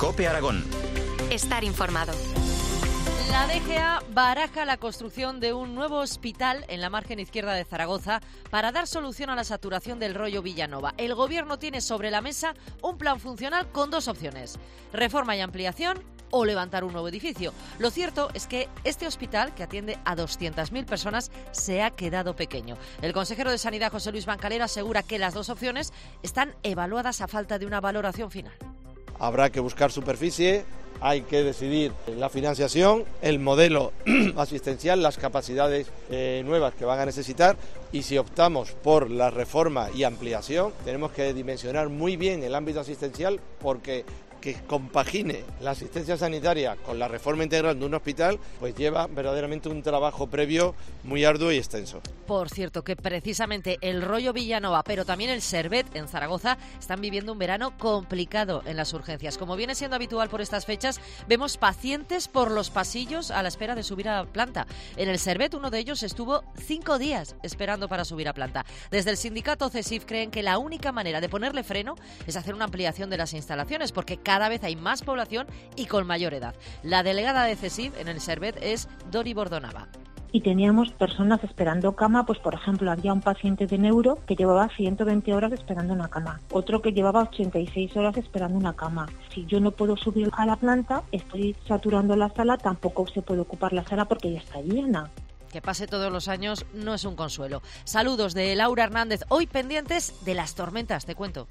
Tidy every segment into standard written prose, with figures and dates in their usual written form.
COPE Aragón. Estar informado. La DGA baraja la construcción de un nuevo hospital en la margen izquierda de Zaragoza para dar solución a la saturación del rollo Villanova. El Gobierno tiene sobre la mesa un plan funcional con dos opciones: reforma y ampliación o levantar un nuevo edificio. Lo cierto es que este hospital, que atiende a 200.000 personas, se ha quedado pequeño. El consejero de Sanidad, José Luis Bancalero, asegura que las dos opciones están evaluadas a falta de una valoración final. Habrá que buscar superficie, hay que decidir la financiación, el modelo asistencial, las capacidades nuevas que van a necesitar, y si optamos por la reforma y ampliación, tenemos que dimensionar muy bien el ámbito asistencial, porque que compagine la asistencia sanitaria con la reforma integral de un hospital, pues lleva verdaderamente un trabajo previo muy arduo y extenso. Por cierto, que precisamente el rollo Villanova, pero también el Servet en Zaragoza, están viviendo un verano complicado en las urgencias. Como viene siendo habitual por estas fechas, vemos pacientes por los pasillos a la espera de subir a planta. En el Servet, uno de ellos estuvo 5 días esperando para subir a planta. Desde el sindicato CESIF creen que la única manera de ponerle freno es hacer una ampliación de las instalaciones, porque cada vez hay más población y con mayor edad. La delegada de CESIF en el Servet es Dori Bordonava. Y teníamos personas esperando cama, pues por ejemplo había un paciente de neuro que llevaba 120 horas esperando una cama, otro que llevaba 86 horas esperando una cama. Si yo no puedo subir a la planta, estoy saturando la sala, tampoco se puede ocupar la sala porque ya está llena. Que pase todos los años no es un consuelo. Saludos de Laura Hernández, hoy pendientes de las tormentas, te cuento.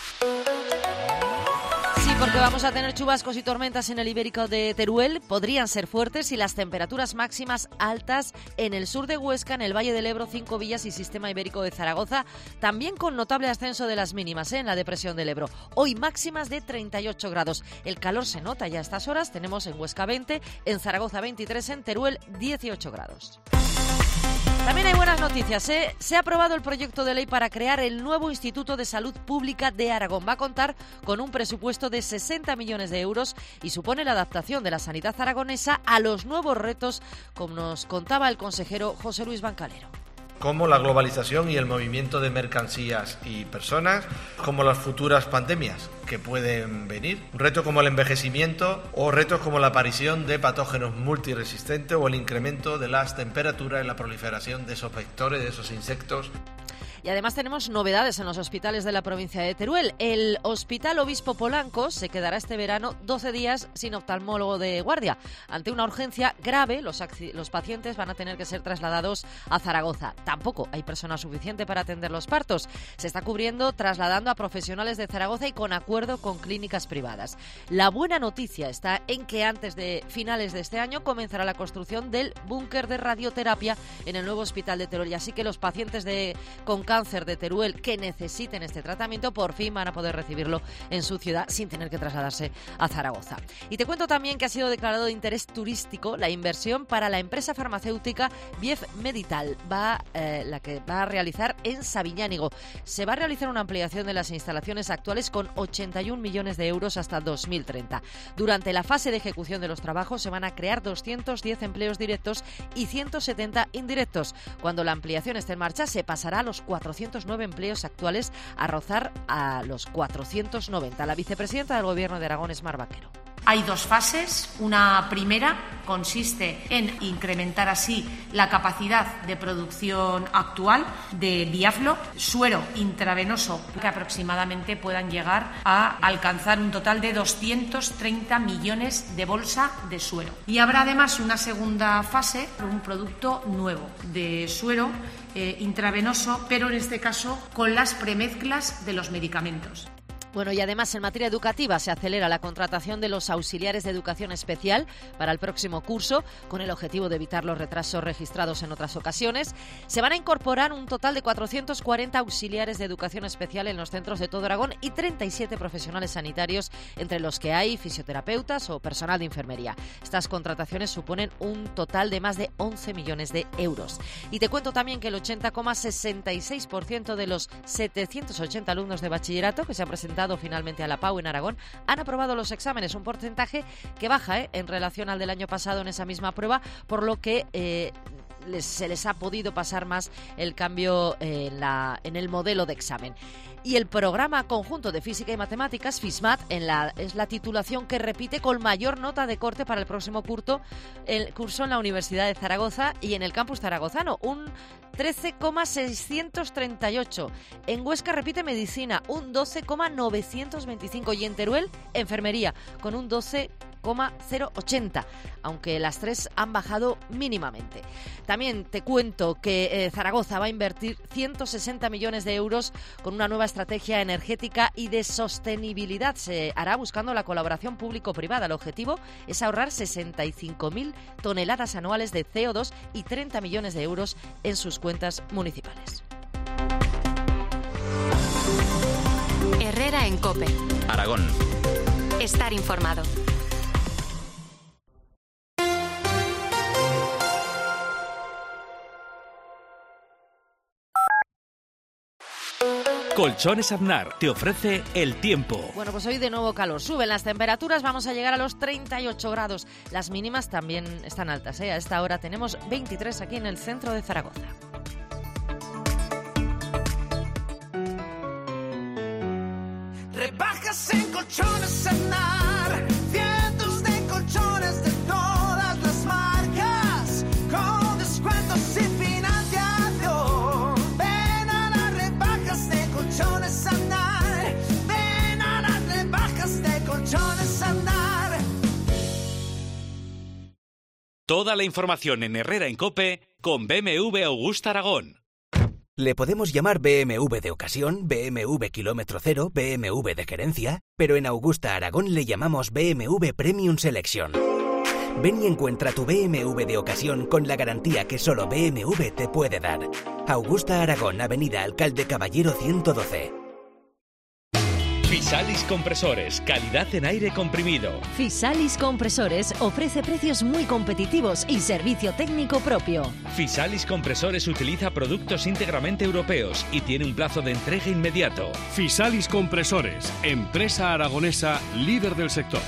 Sí, porque vamos a tener chubascos y tormentas en el Ibérico de Teruel. Podrían ser fuertes y las temperaturas máximas altas en el sur de Huesca, en el Valle del Ebro, Cinco Villas y Sistema Ibérico de Zaragoza. También con notable ascenso de las mínimas en la depresión del Ebro. Hoy máximas de 38 grados. El calor se nota ya a estas horas. Tenemos en Huesca 20, en Zaragoza 23, en Teruel 18 grados. También hay buenas noticias, ¿eh? Se ha aprobado el proyecto de ley para crear el nuevo Instituto de Salud Pública de Aragón. Va a contar con un presupuesto de 60 millones de euros y supone la adaptación de la sanidad aragonesa a los nuevos retos, como nos contaba el consejero José Luis Bancalero. Como la globalización y el movimiento de mercancías y personas, como las futuras pandemias que pueden venir, un reto como el envejecimiento o retos como la aparición de patógenos multiresistentes o el incremento de las temperaturas y la proliferación de esos vectores, de esos insectos. Y además tenemos novedades en los hospitales de la provincia de Teruel. El Hospital Obispo Polanco se quedará este verano 12 días sin oftalmólogo de guardia. Ante una urgencia grave, los pacientes van a tener que ser trasladados a Zaragoza. Tampoco hay personal suficiente para atender los partos. Se está cubriendo trasladando a profesionales de Zaragoza y con acuerdo con clínicas privadas. La buena noticia está en que antes de finales de este año comenzará la construcción del búnker de radioterapia en el nuevo hospital de Teruel. Y así que los pacientes con cáncer de Teruel que necesiten este tratamiento por fin van a poder recibirlo en su ciudad sin tener que trasladarse a Zaragoza. Y te cuento también que ha sido declarado de interés turístico la inversión para la empresa farmacéutica Bief Medital, la que va a realizar en Sabiñánigo. Se va a realizar una ampliación de las instalaciones actuales con 81 millones de euros hasta 2030. Durante la fase de ejecución de los trabajos se van a crear 210 empleos directos y 170 indirectos. Cuando la ampliación esté en marcha se pasará a los 409 empleos actuales a rozar a los 490. La vicepresidenta del Gobierno de Aragón es Mar Vaquero. Hay dos fases. Una primera consiste en incrementar así la capacidad de producción actual de Biaflo, suero intravenoso, que aproximadamente puedan llegar a alcanzar un total de 230 millones de bolsa de suero. Y habrá además una segunda fase, un producto nuevo de suero intravenoso, pero en este caso con las premezclas de los medicamentos. Bueno, y además en materia educativa se acelera la contratación de los auxiliares de educación especial para el próximo curso, con el objetivo de evitar los retrasos registrados en otras ocasiones. Se van a incorporar un total de 440 auxiliares de educación especial en los centros de todo Aragón y 37 profesionales sanitarios, entre los que hay fisioterapeutas o personal de enfermería. Estas contrataciones suponen un total de más de 11 millones de euros. Y te cuento también que el 80,66% de los 780 alumnos de bachillerato que se han presentado finalmente a la PAU en Aragón han aprobado los exámenes, un porcentaje que baja en relación al del año pasado en esa misma prueba, por lo que se les ha podido pasar más el cambio en el modelo de examen. Y el programa conjunto de Física y Matemáticas, FISMAT, es la titulación que repite con mayor nota de corte para el próximo curso en la Universidad de Zaragoza y en el campus zaragozano, un 13,638. En Huesca repite Medicina, un 12,925. Y en Teruel, Enfermería, con un 12,080, aunque las tres han bajado mínimamente. También te cuento que Zaragoza va a invertir 160 millones de euros con una nueva estrategia energética y de sostenibilidad. Se hará buscando la colaboración público-privada. El objetivo es ahorrar 65.000 toneladas anuales de CO2 y 30 millones de euros en sus cuentas municipales. Herrera en COPE. Aragón. Estar informado. Colchones Aznar te ofrece el tiempo. Bueno, pues hoy de nuevo calor. Suben las temperaturas, vamos a llegar a los 38 grados. Las mínimas también están altas, ¿eh? A esta hora tenemos 23 aquí en el centro de Zaragoza. Rebajas en Colchones Aznar, cientos de colchones de todas las marcas, con descuentos sin financiación. Ven a las rebajas de Colchones Aznar, ven a las rebajas de Colchones Aznar. Toda la información en Herrera en COPE con BMW Augusta Aragón. Le podemos llamar BMW de ocasión, BMW kilómetro cero, BMW de gerencia, pero en Augusta Aragón le llamamos BMW Premium Selection. Ven y encuentra tu BMW de ocasión con la garantía que solo BMW te puede dar. Augusta Aragón, Avenida Alcalde Caballero 112. Fisalis Compresores, calidad en aire comprimido. Fisalis Compresores ofrece precios muy competitivos y servicio técnico propio. Fisalis Compresores utiliza productos íntegramente europeos y tiene un plazo de entrega inmediato. Fisalis Compresores, empresa aragonesa líder del sector.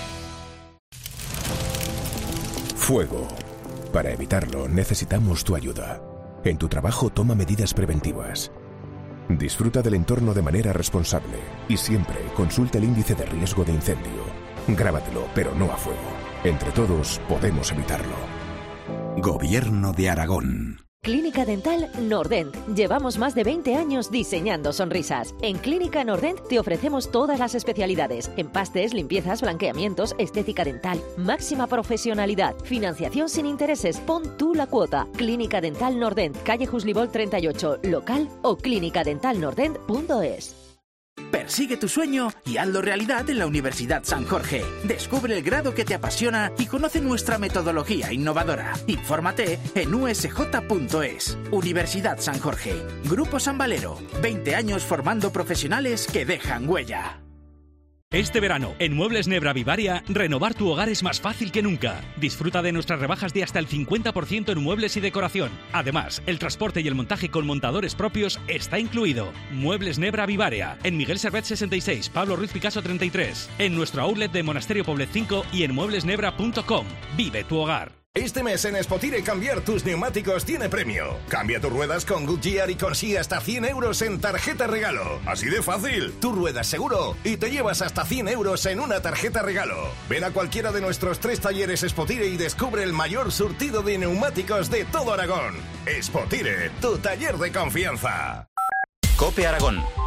Fuego. Para evitarlo necesitamos tu ayuda. En tu trabajo toma medidas preventivas. Disfruta del entorno de manera responsable y siempre consulta el índice de riesgo de incendio. Grábatelo, pero no a fuego. Entre todos podemos evitarlo. Gobierno de Aragón. Clínica Dental Nordent. Llevamos más de 20 años diseñando sonrisas. En Clínica Nordent te ofrecemos todas las especialidades: empastes, limpiezas, blanqueamientos, estética dental. Máxima profesionalidad. Financiación sin intereses. Pon tú la cuota. Clínica Dental Nordent, calle Juslibol 38, local o clinicadentalnordent.es. Persigue tu sueño y hazlo realidad en la Universidad San Jorge. Descubre el grado que te apasiona y conoce nuestra metodología innovadora. Infórmate en usj.es. Universidad San Jorge. Grupo San Valero. 20 años formando profesionales que dejan huella. Este verano, en Muebles Nebra Vivaria, renovar tu hogar es más fácil que nunca. Disfruta de nuestras rebajas de hasta el 50% en muebles y decoración. Además, el transporte y el montaje con montadores propios está incluido. Muebles Nebra Vivaria, en Miguel Servet 66, Pablo Ruiz Picasso 33, en nuestro outlet de Monasterio Poblet 5 y en mueblesnebra.com. Vive tu hogar. Este mes en Spotire cambiar tus neumáticos tiene premio. Cambia tus ruedas con Goodyear y consigue hasta 100 euros en tarjeta regalo. Así de fácil. Tus ruedas seguro y te llevas hasta 100 euros en una tarjeta regalo. Ven a cualquiera de nuestros 3 talleres Spotire y descubre el mayor surtido de neumáticos de todo Aragón. Spotire, tu taller de confianza. COPE Aragón.